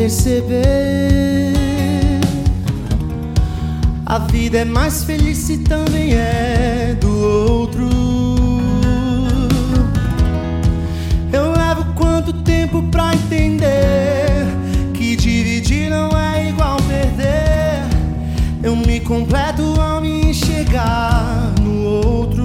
perceber. A vida é mais feliz se também é do outro. Eu levo quanto tempo pra entender que dividir não é igual perder. Eu me completo ao me enxergar no outro.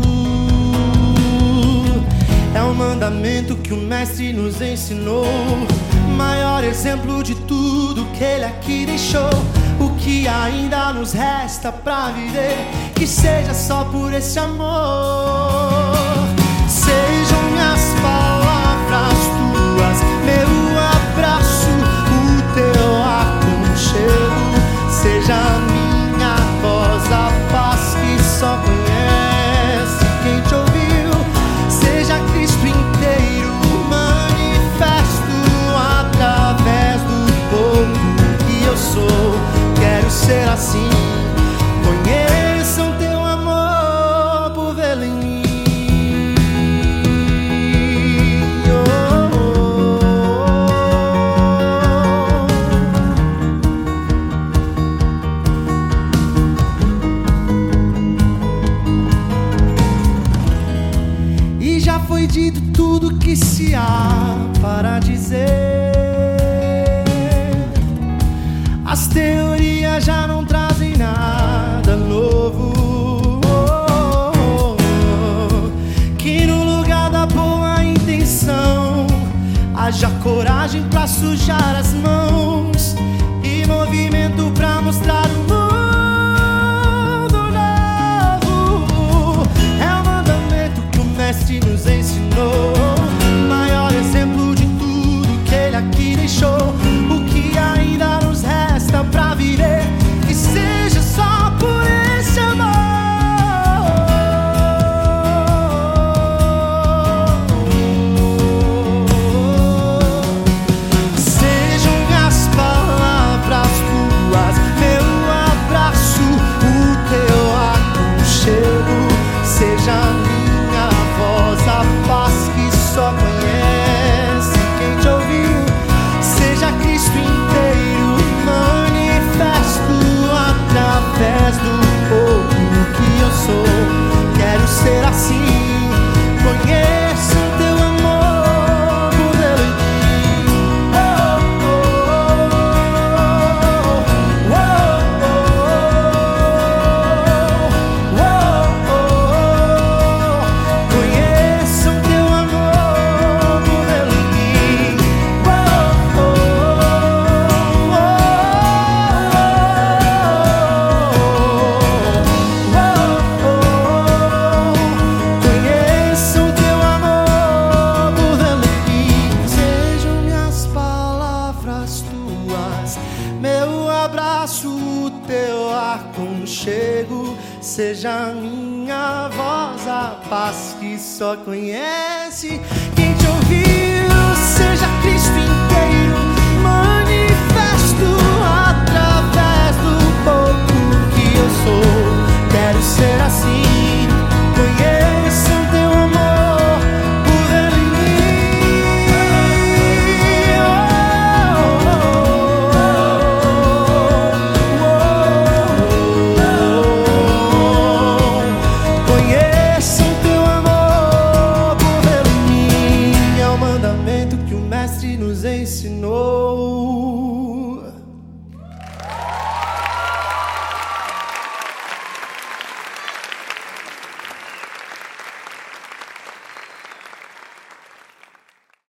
É um mandamento que o mestre nos ensinou, maior exemplo de tudo que ele aqui deixou. O que ainda nos resta pra viver, que seja só por esse amor. Sejam minhas palavras tuas, meu abraço, o teu aconchego. Seja a minha voz, a paz que só conhece quem te ouviu. Seja Cristo inteiro, manifesto através do pouco que eu sou. Quero ser assim, conheçam teu amor por vê-lo em mim. E já foi dito tudo que se há para dizer. As teorias já não trazem nada novo. Que no lugar da boa intenção haja coragem pra sujar as mãos e movimento pra mostrar o mundo novo. É o mandamento que o mestre nos ensinou, maior exemplo de tudo que ele aqui deixou. O que ainda nos resta pra viver, que seja só por esse amor. Sejam minhas palavras tuas, meu abraço, o teu aconchego. Seja a minha voz, a paz que só conhece quem te ouviu. Seja Cristo inteiro, manifesto através do pouco que eu sou. Quero ser assim, conheço teu amor por dentro em mim. Conheçam teu amor por dentro em mim. Conheçam teu amor por dentro de mim. Sejam minhas palavras tuas, meu abraço, o teu aconchego. Seja a minha voz, a paz que só conhece quem te ouviu. Seja Cristo inteiro, manifesto através do pouco que eu sou. Quero ser assim, conheçam teu amor por dentro em mim. Conheçam teu amor por dentro em mim. É o mandamento que o mestre nos ensinou.